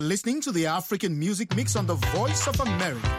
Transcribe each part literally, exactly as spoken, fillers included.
Listening to the African Music Mix on the Voice of America.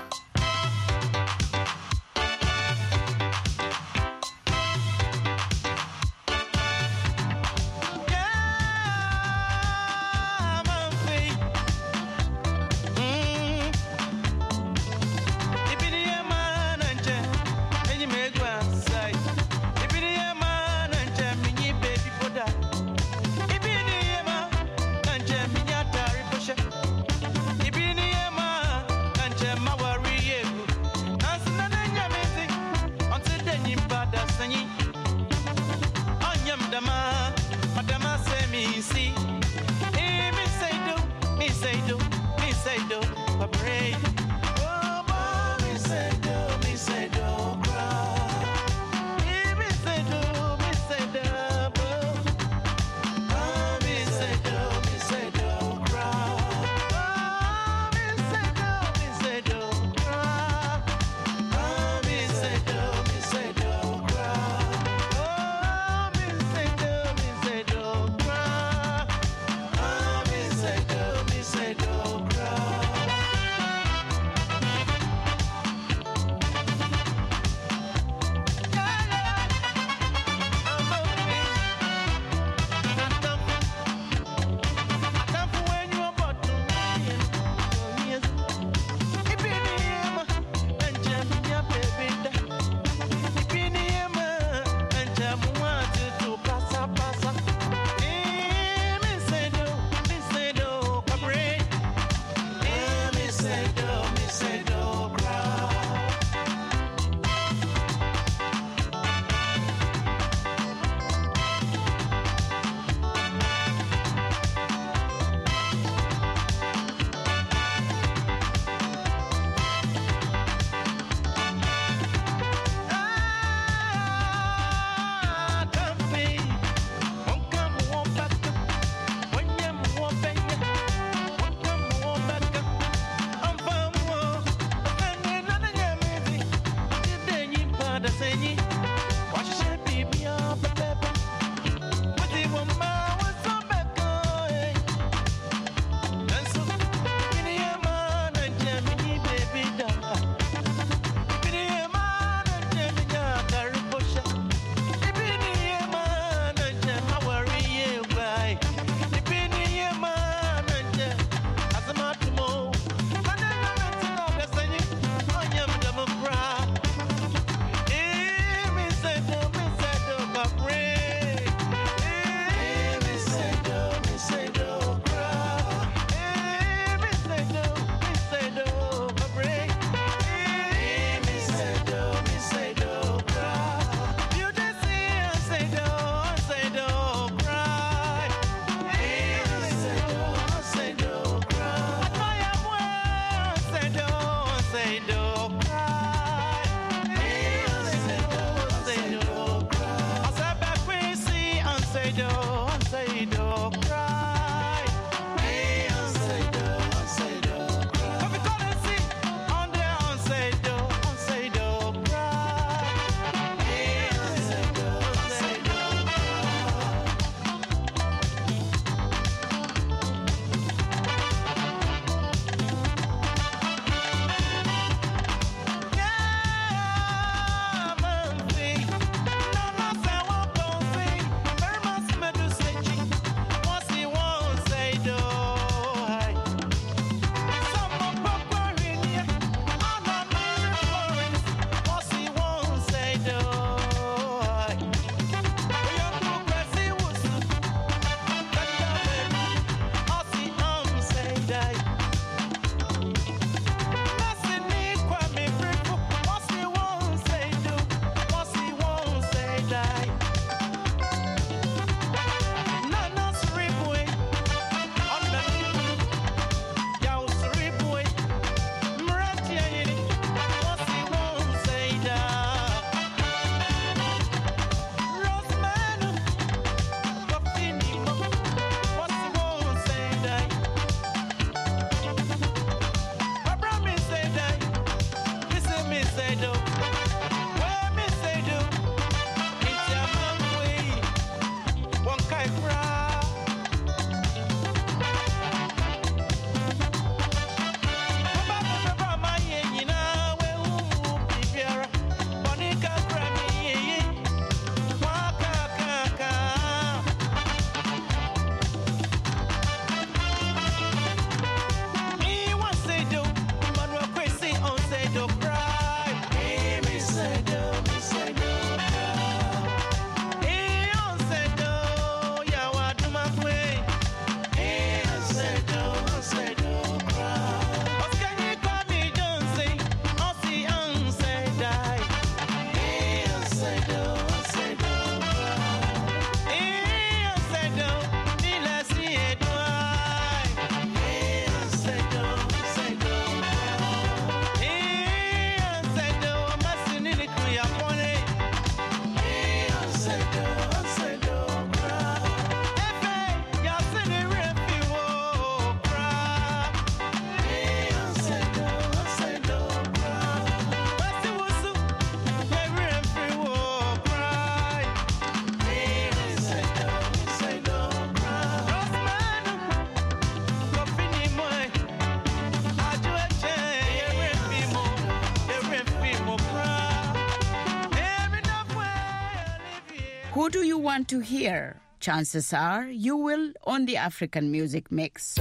Who do you want to hear? Chances are you will on the African Music Mix.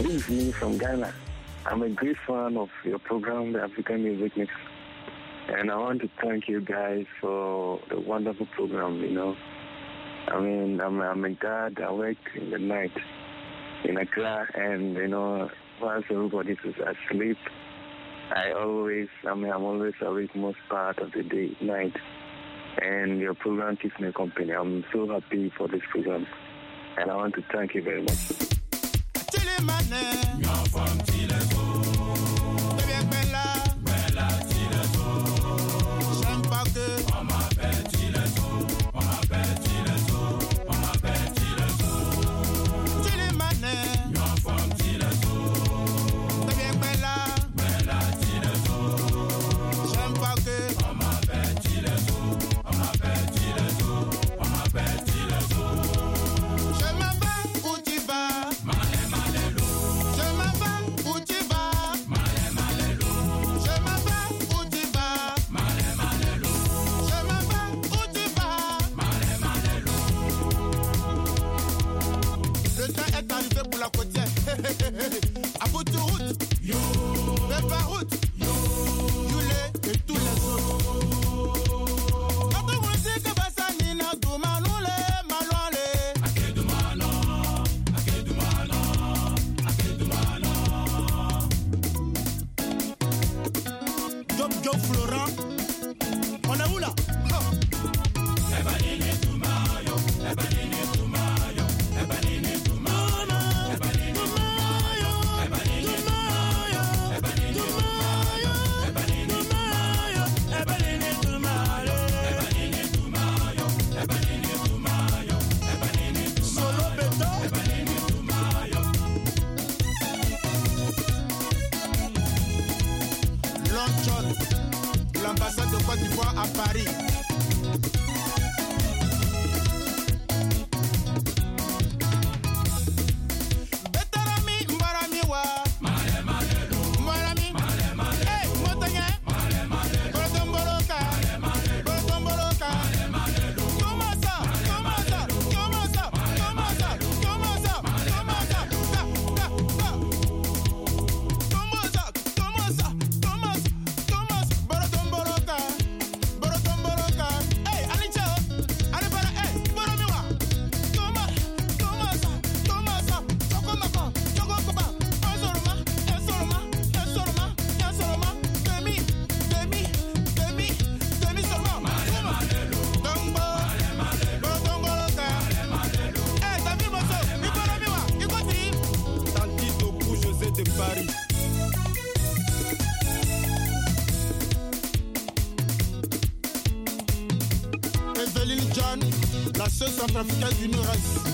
this is me from Ghana. I'm a great fan of your program, the African Music Mix. And I want to thank you guys for the wonderful program, you know. I mean, I'm, I'm a dad. I work in the night in Accra, and, you know, once everybody is asleep, I always, I mean, I'm always awake most part of the day, night. And your program keeps me company. I'm so happy for this program. And I want to thank you very much. L'ambassade de Côte d'Ivoire à Paris. La seule centrafricaine du Nord-Est.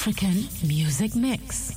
African Music Mix.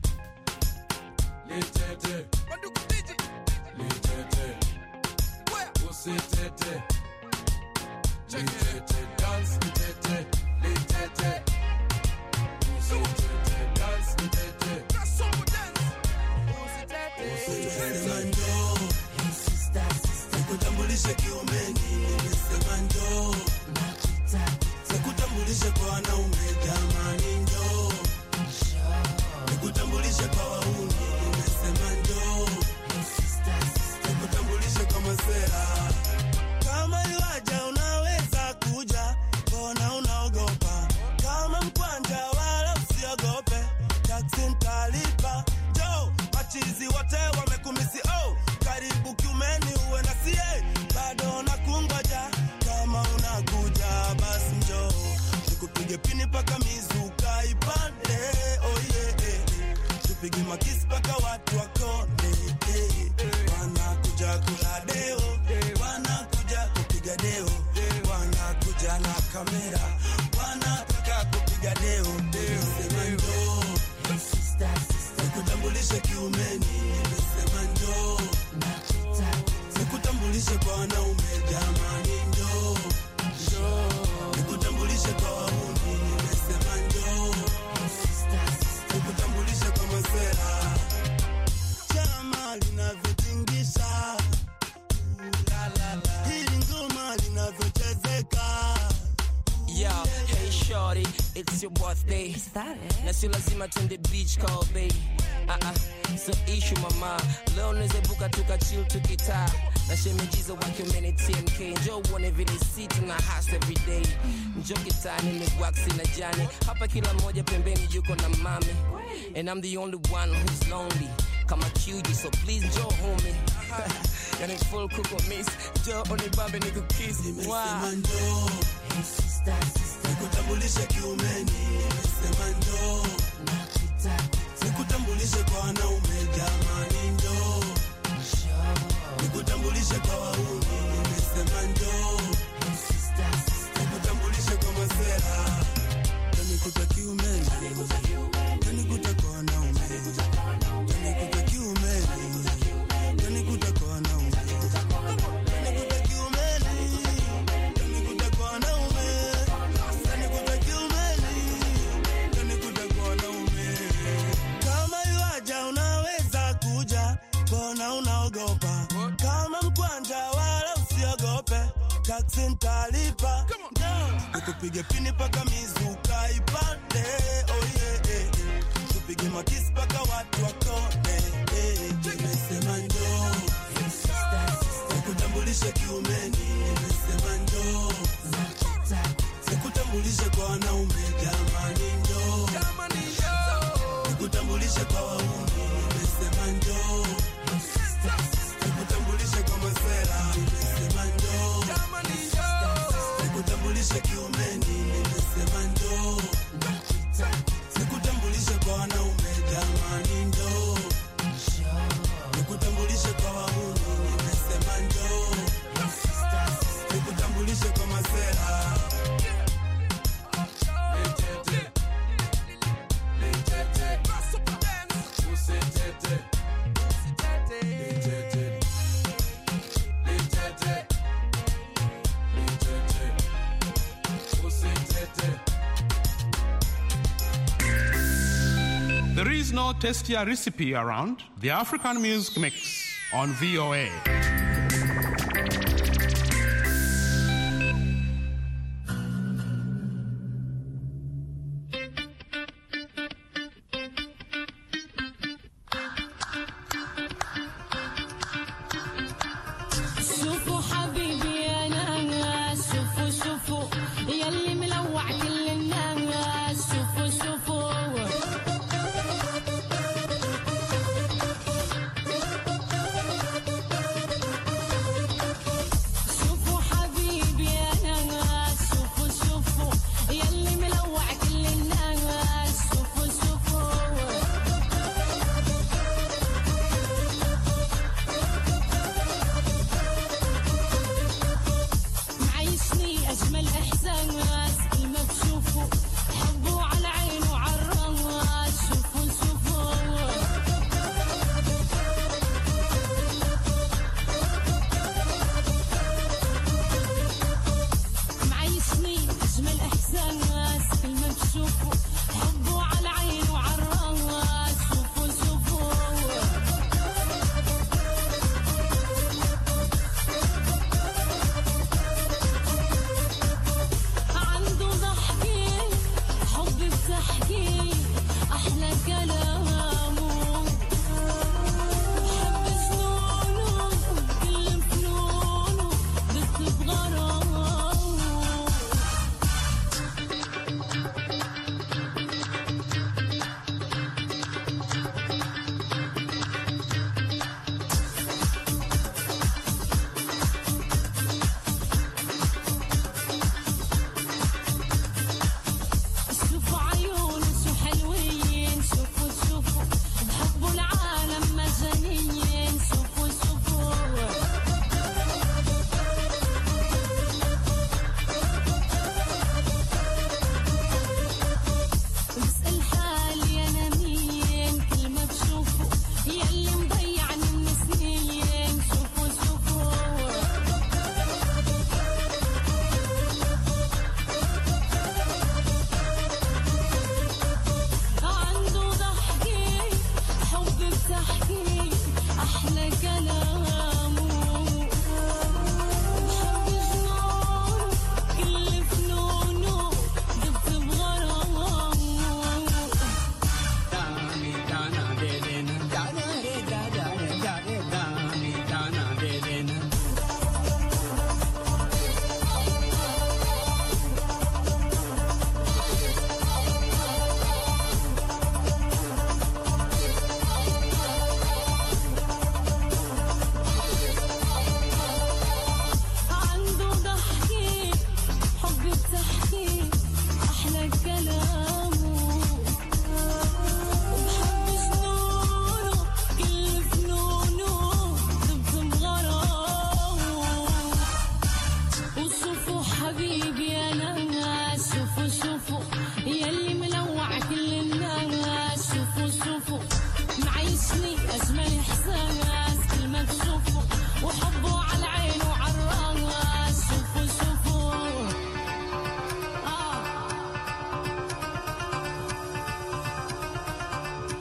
It's your birthday. Is that it? Na si lazima twende beach call baby. Ah ah. So issue mama. Leo neze buka tuka chill tukitaa. Na shemejiza wake many T M K. Njoo uone vile city na house every day. Njoo kitani ni waxi na jani. Hapa kila moja pembeni yuko na mami. And I'm the only one who's lonely. Kama Q G, so please njoo homie. Yani full kuko miss. Njoo onibambe niku kiss. Nimesema njoo. Hey sister, sister. Nikutambulishe kiumeni. Nimesema njoo. Nakutaka. Nikutambulishe kwa wanaume jamani njoo. Njoo. Nikutambulishe kwa wauni. Nimesema njoo. Hey sister, sister. Nikutambulishe kwa masera. Nikuta kiumeni. Nikuta kiumeni. Nikuta kwa wanaume. Nikuta kiumeni. Nikuta kwa wanaume. Kama mkwanja wala usiogope, taxi nitalipa. Tukupige pini paka mizuka ipande. Oh yeah, yeah. Tupige makisi paka watu wakone. Nimesema njoo. Nikutambulishe kiumeni. Nimesema njoo. Nikutambulishe kwa wanaume jamani njoo. Nikutambulishe kwa wauni. Nimesema njoo. Nikutambulishe kwa masera. Nimesema njoo. Nikutambulishe kiumeni. Nimesema njoo. Nikutambulishe kwa wanaume jamani njoo. Nikutambulishe kwa wauni. Nimesema njoo. Nikutambulishe kwa masera. There is no tastier recipe around the African Music Mix on V O A.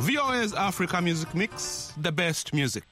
V O A's Africa Music Mix, the best music.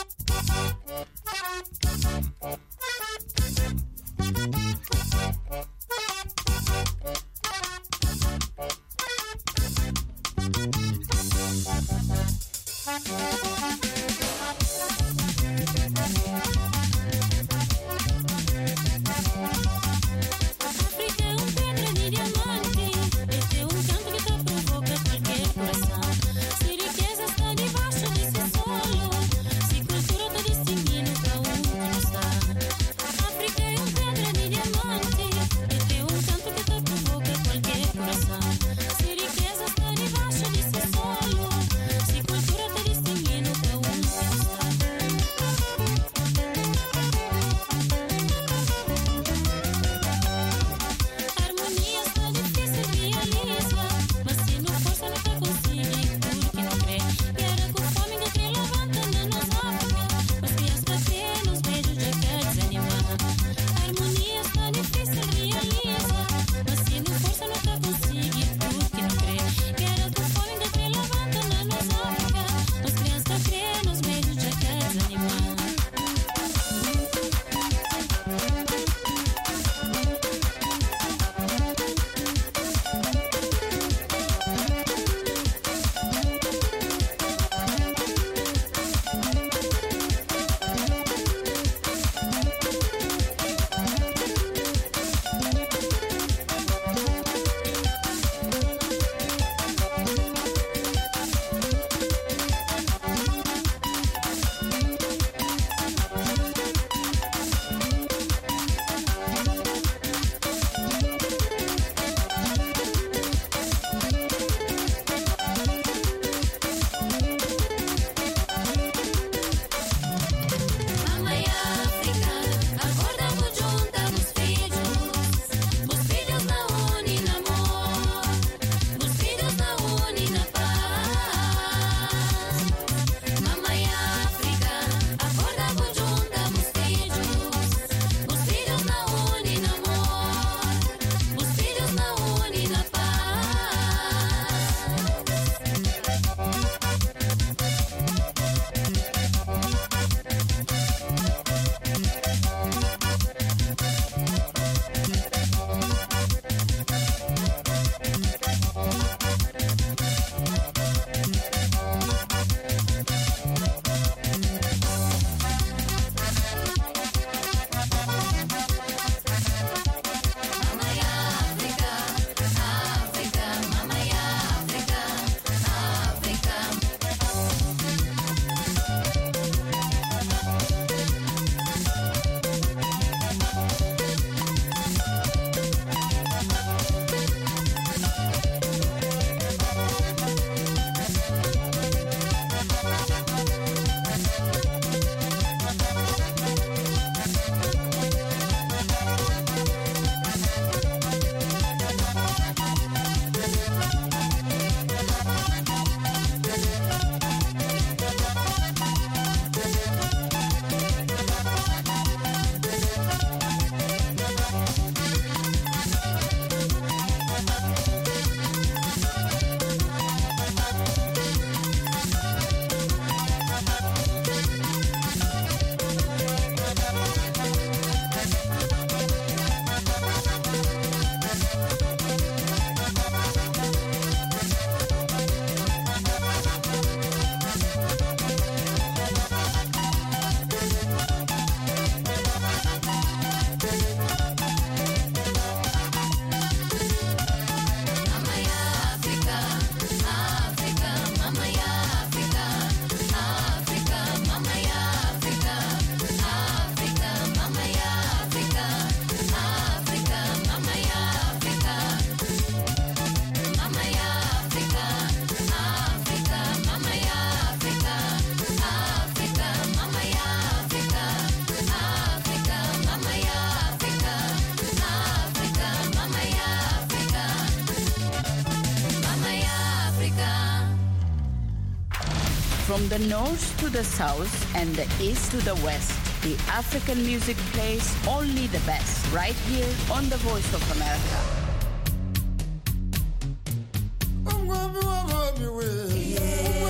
From the north to the south and the east to the west, the African music plays only the best right here on the Voice of America.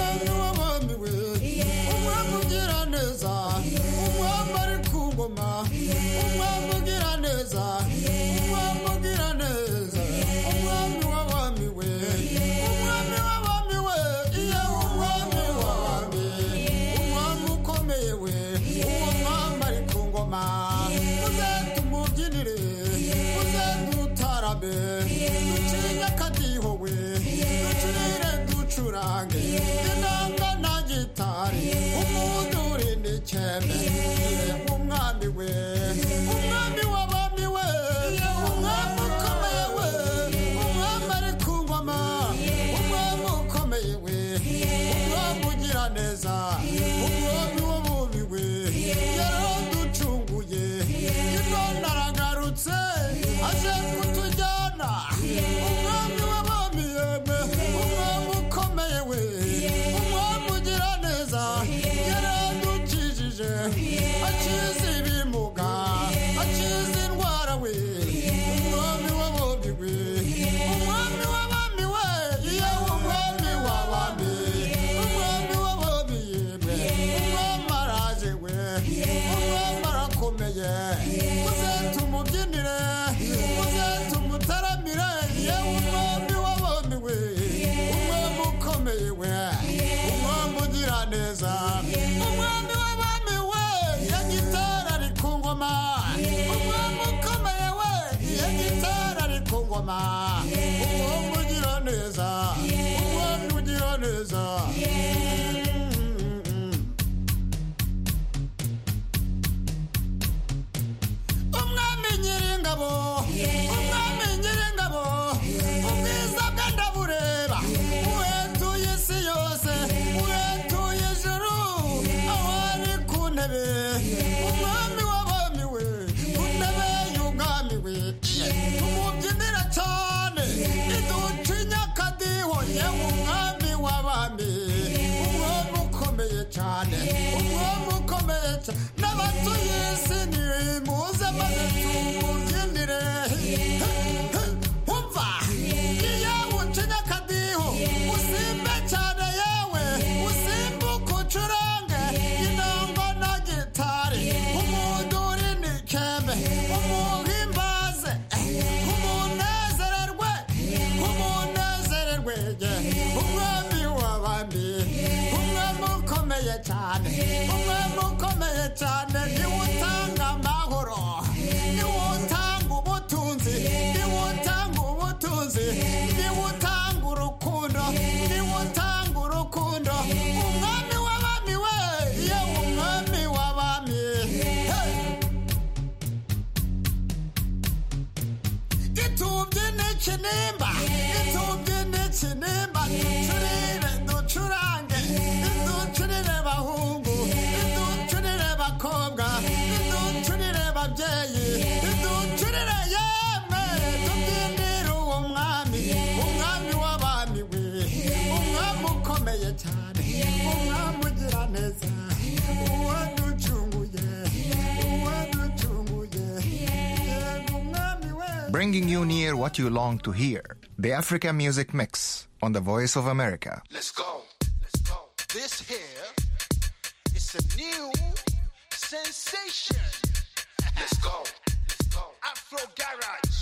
ducinya akadiho we ducurire ducurange inanga na gitari umuduri n'ikembe umwami we umwami w'abami we umwami ukomeye we umwami ari ku ngoma umwami ukomeye we umwami ugira neza umwami w'abubi we yaraducunguye none aragarutse aje kutujyana umwami w'abami yeme umwami ukomeye we umwami ugira neza yaradukijije akiza ibimuga akiza indwara we umwami w'abami we umwami w'abami we iyo umwami w'abami umwami w'abami yeme umwami araje we umwami arakomeye muze tumubyinire muze tumutaramire iyo umwami w'abami we umwami ukomeye we umwami ugira neza umwami w'abami we ya gitara ari ku ngoma umwami ukomeye we ya gitara ari ku ngoma umwami ugira neza umwami ugira neza umwami nyiringabo umwami nyiringabo ubwiza bwe ndabureba uhetuye isi yose uhetuye ijuru aho ari ku ntebe umwami w'abami we ku ntebe y'ubwami we tumubyinira cyane iducinya akadiho yewe umwami w'abami umwami ukomeye cyane umwami ukomeye cyane n'abatuye isi nimuze maze tumubyinire umva iyo ucinya akadiho usimbe cyane yewe usimbuke ucurange inanga na gitari umuduri n'ikembe umuhimbaze umunezererwe umunezererwe umwami w'abami umwami ukomeye cyane umwami ukomeye cyane niwe utanga amahoro niwe utanga ubutunzi niwe utanga ubutunzi niwe utanga urukundo niwe utanga urukundo umwami w'abami we yewe umwami w'abami itubye n'ikinimba itubye n'ikinimba ducurire ducurange ducurire bahungu ducurire bakobwa ducurire babyeyi ducurire yemwe tubyinire uwo mwami umwami w'abami we umwami ukomeye cyane umwami ugira neza uwaducunguye uwaducunguye yego umwami we. Bringing you near what you long to hear. The Africa Music Mix on the Voice of America. Let's go. Let's go. This here is a new sensation. Let's go. Let's go. Afro Garage.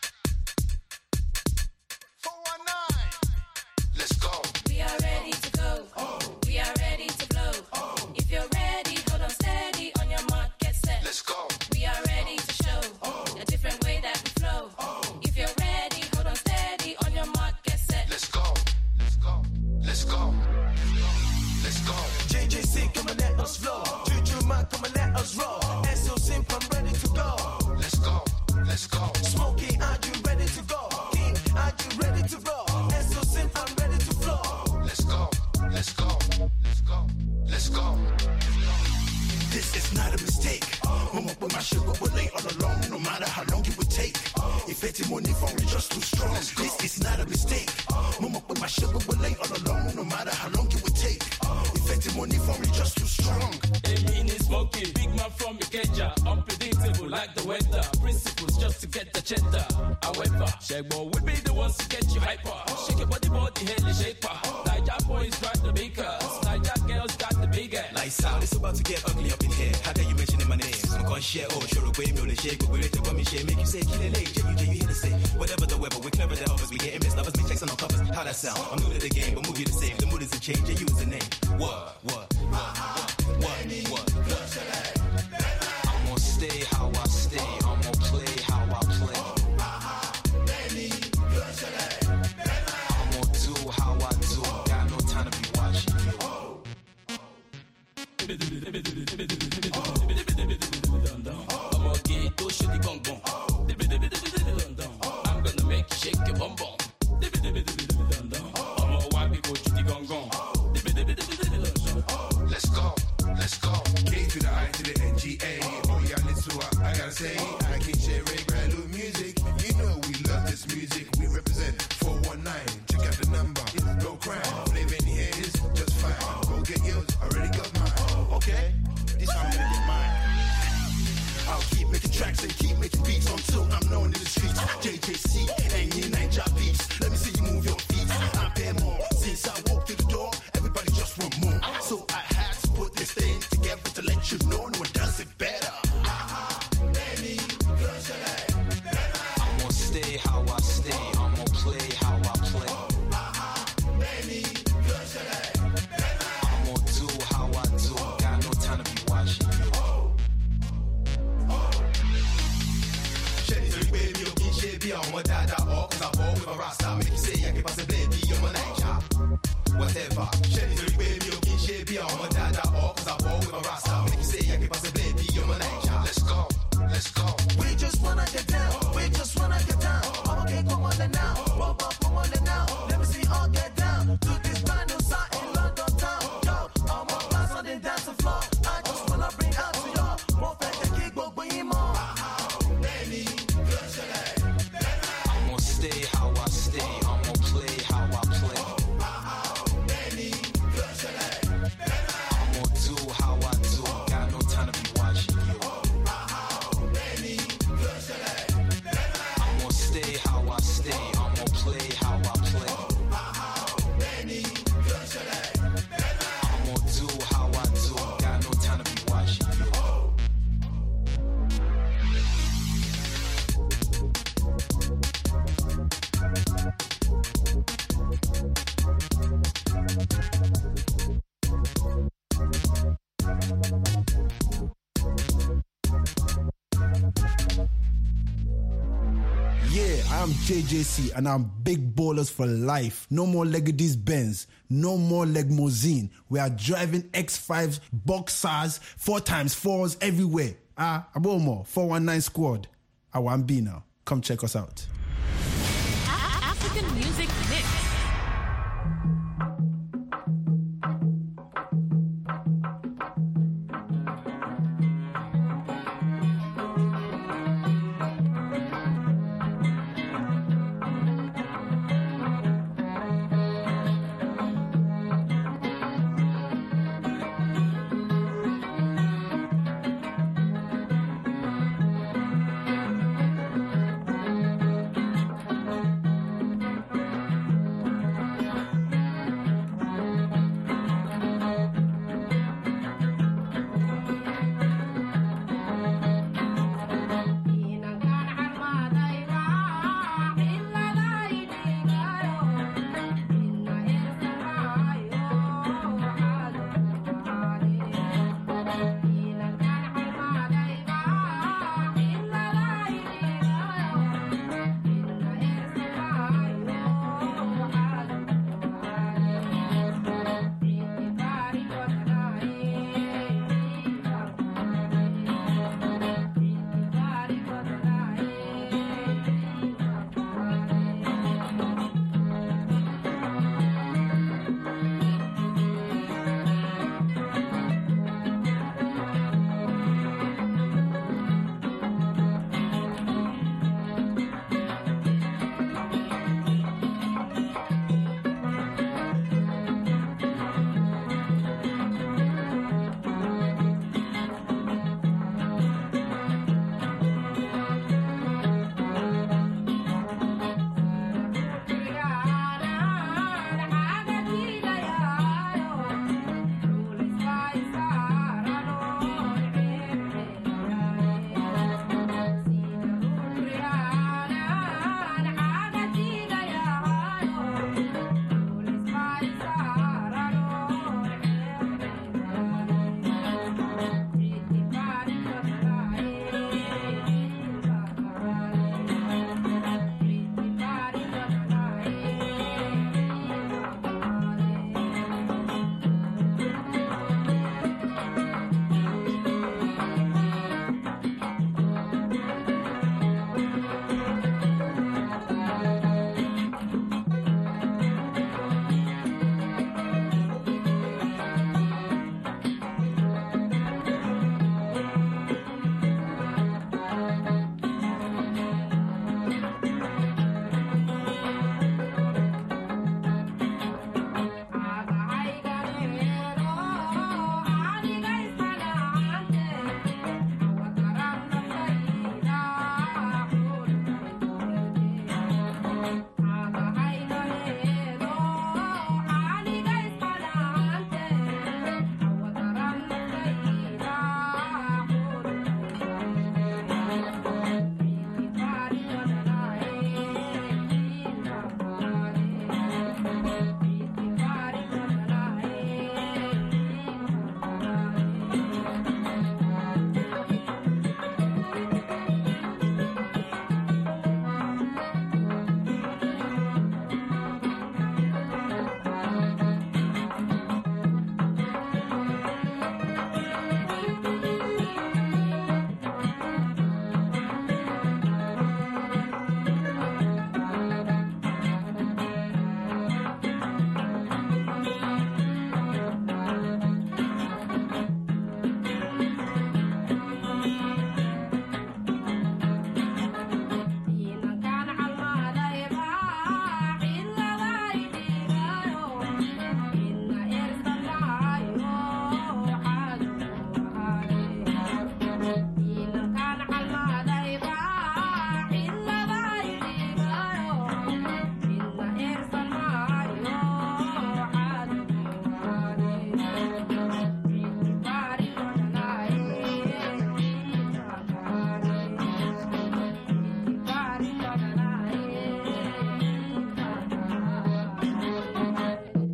four one nine. Let's go. We are ready to go. Oh. We are ready to blow. Oh. If you're ready, hold on steady on your mark, get set. Let's go. We are ready to show oh. a different way that we flow. Oh. If you're ready, hold on steady on your mark, get set. Let's go. Let's go. Let's go. Let's go. J J C, come and let us flow. Juju man, come and let us roll. S O Simp, I'm ready to go. Let's go. Let's go. Smokey, are you ready to go? King, are you ready to roll? S O Simp, I'm ready to flow. Let's go. Let's go. Let's go. Let's go. This is not a mistake. Mama put my sugar will lay all along, no matter how long it would take. If it's money for me, just too strong. This is not a mistake. Mama put my sugar will lay all along, no matter how long it would take. If it's money for me, just too strong. A mini smoky, big man from Ikeja, unpredictable like the weather. Principles just to get the cheddar. However, Shagbo will be the ones to get you hyper. Shake your body, body, hell, shaper. Niger boys got the bakers, Niger girls got the bigger. Lights out, it's about to get ugly up in here. How can you mention my name? I'm gonna share, oh, sure, away, me on the shake, but we're ready to me share. Make you say, kill it late, J U J, you hear the say. Whatever the weather, we're clever, the others, we getting missed. Lovers, make checks on our covers. How that sound? I'm new to the game, but move you the same. The mood is a change, J U is the name. What, what, what, what, what? I'm gonna stay how I stay. I'm gonna play how I play. Let's go, let's go. K to the I to the N G A. Oh yeah, listen to what I gotta say. I can share a brand new music. You know we love this music. We represent four one nine. Check out the number. No crime. Flavor in here is just fine. Go get yours. Already got mine. Okay, this time I'm gonna get mine. I'll keep making tracks and keep making beats until I'm known in the streets. J J C and you Ninja beats. Let me see you move your feet. I pay more since I walked through the door. Everybody just want more. So I had to put this thing together to let you know no one does it better. I'm gonna stay how I stay. I'm gonna play how I play. I'm gonna do how I do. Got no time to be watching you. Shelly, baby, you can share be on my dada or cause I ball with a rasta. Make you say I can pass a baby on my night. Whatever. Shelly, baby, you can share be on my dada or cause I ball with a rasta. Make you say I can pass a baby on my night. Let's go, let's go. We just wanna get down, we just wanna get down. Okay, come on then now, pop up, come on then now. Let me see all get down to this brand new sound in London town. Yo, I'm on class on the dance floor. I just wanna bring out to y'all. More fat than kick, but bring him on. I'm gonna stay how I stay. I'm gonna play how I play. I'm gonna do how I do. Got no time to be watching you. I'm gonna stay how I stay. I'm gonna play how I play. I'm gonna do how I do. Got no time to be watching you. Yeah, I'm J J C and I'm big ballers for life. No more Legady's Benz, no more Legmozine. We are driving X fives, Boxers, four times fours everywhere. Ah, Abomo, four one nine squad. I want B now. Come check us out. African Music Mix.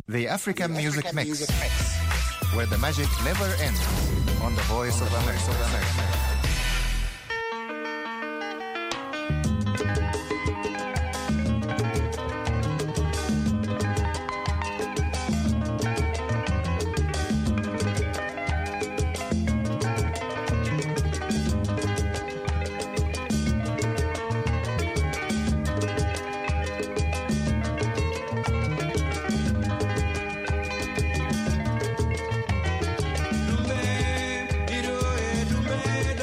The African Music Mix, where the magic never ends on the Voice of America. Dumbe,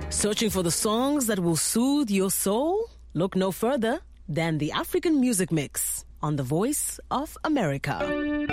Searching for the songs that will soothe your soul? Look no further than the African Music Mix on The Voice of America.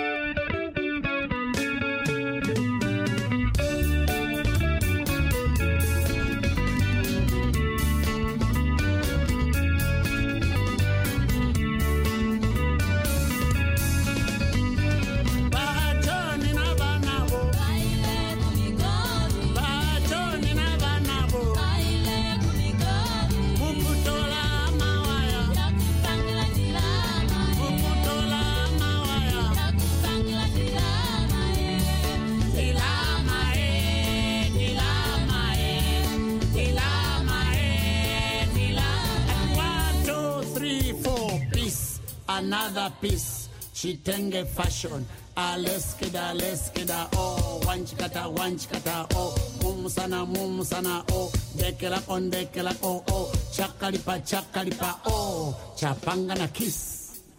Another piece, Chitenge fashion. Aleskida, aleskida, oh, wanchikata, wanchikata, oh, mumusana, mumusana, oh, dekela on dekela, oh, oh, chakalipa, chakalipa, oh, chapangana kiss.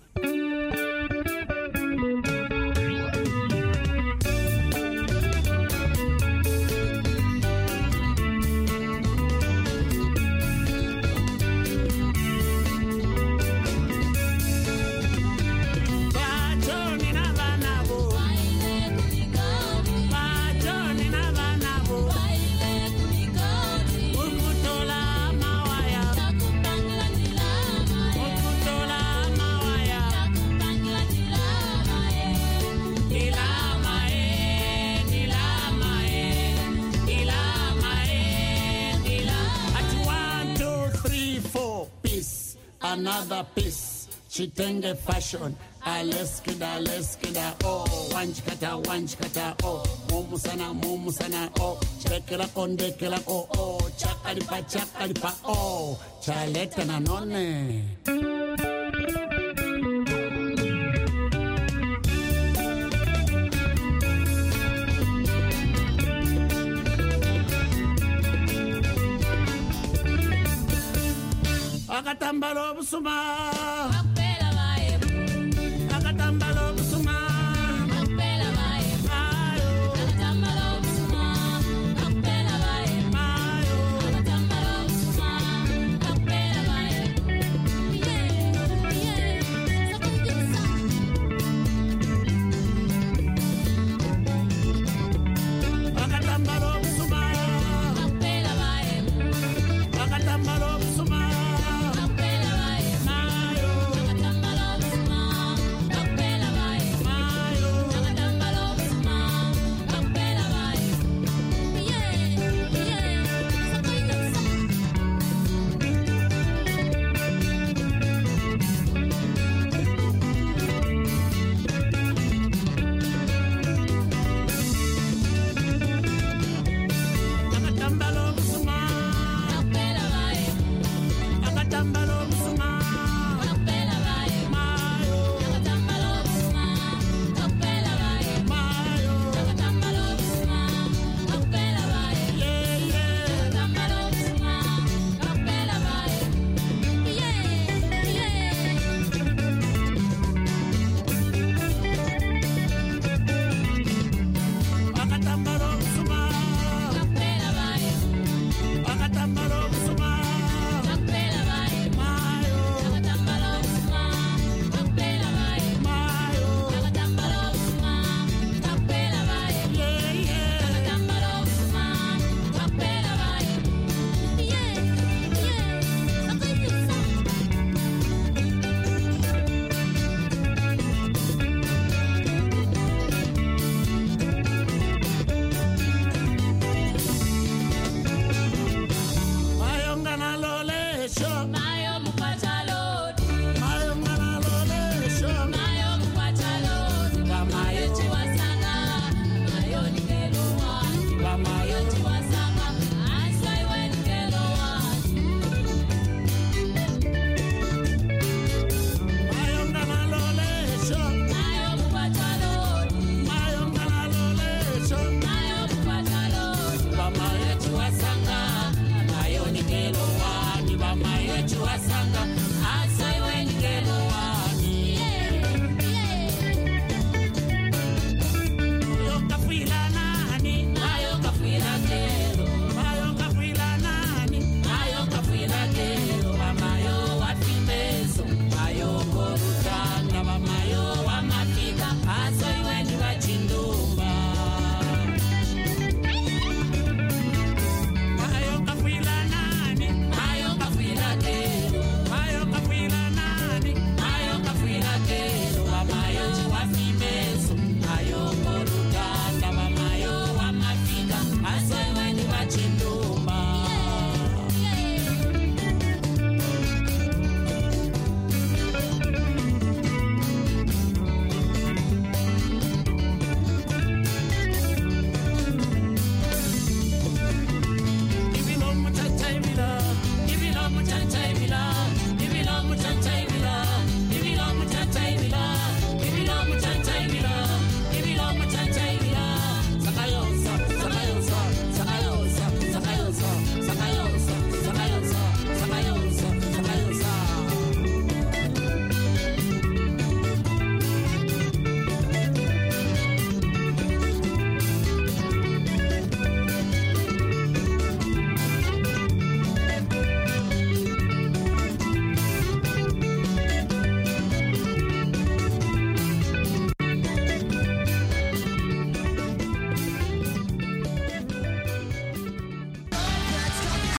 Another piece, Chitenge fashion. Aleskida, aleskida, oh, wanchikata, wanchikata, oh, mumusana, mumusana, oh, dekela on dekela, oh, oh, chakalipa, chakalipa, oh, chaleta na none. Akatambalo busuma.